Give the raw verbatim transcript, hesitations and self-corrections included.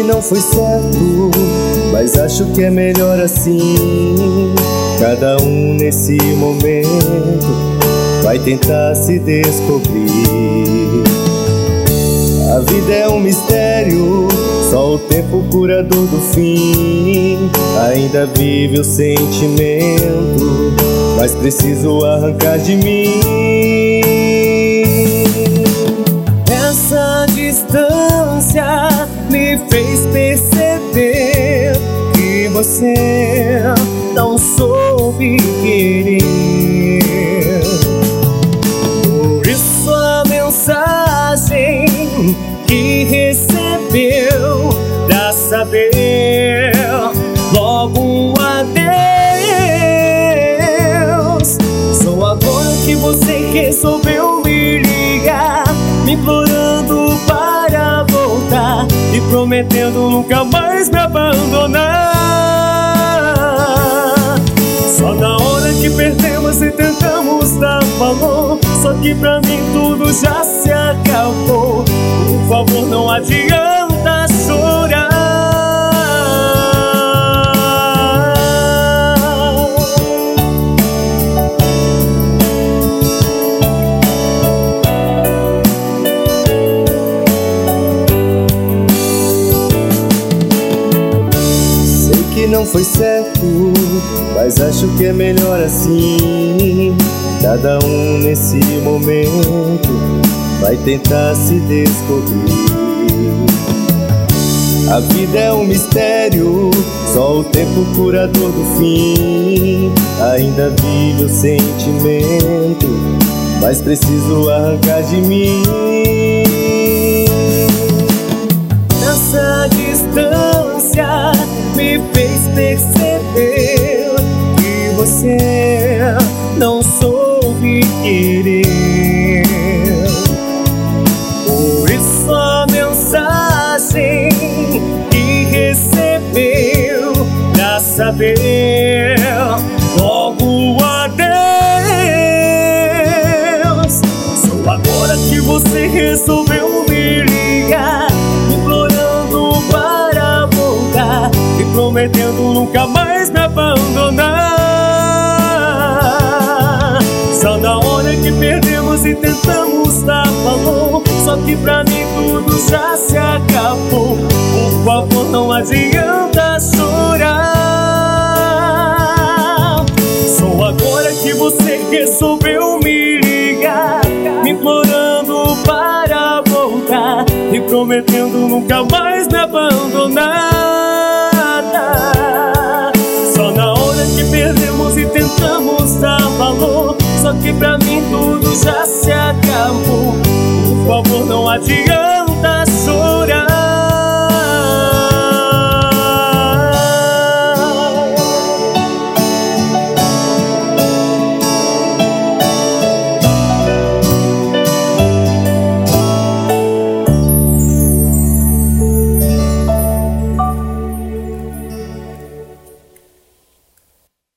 não foi certo, mas acho que é melhor assim. Cada um nesse momento vai tentar se descobrir. A vida é um mistério, só o tempo curador do fim. Ainda vive o sentimento, mas preciso arrancar de mim. Essa distância me fez perceber que você não soube querer. Por isso a mensagem que recebeu pra saber logo um adeus. Só agora que você resolveu me ligar, me implorando para voltar e prometendo nunca mais me abandonar. Só na hora que perdemos e tentamos dar valor, só que pra mim tudo já se acabou. Por favor, não adianta chorar. Sei que não foi certo, mas acho que é melhor assim. Cada um nesse momento vai tentar se descobrir. A vida é um mistério, só o tempo curador do fim. Ainda vive o sentimento, mas preciso arrancar de mim. Essa distância me fez perceber que você não soube querer. Por isso a mensagem que recebeu pra saber logo um adeus. Só agora que você resolveu me ligar, me implorando para voltar e prometendo nunca mais me abandonar. Só na hora que perdemos e tentamos dar valor, só que pra mim tudo já se acabou. Por favor, não adianta chorar. Só agora que você resolveu me ligar, me implorando para voltar e prometendo nunca mais me abandonar. Só na hora que perdemos e tentamos dar valor, só que pra mim tudo já se acabou. Por favor, não adianta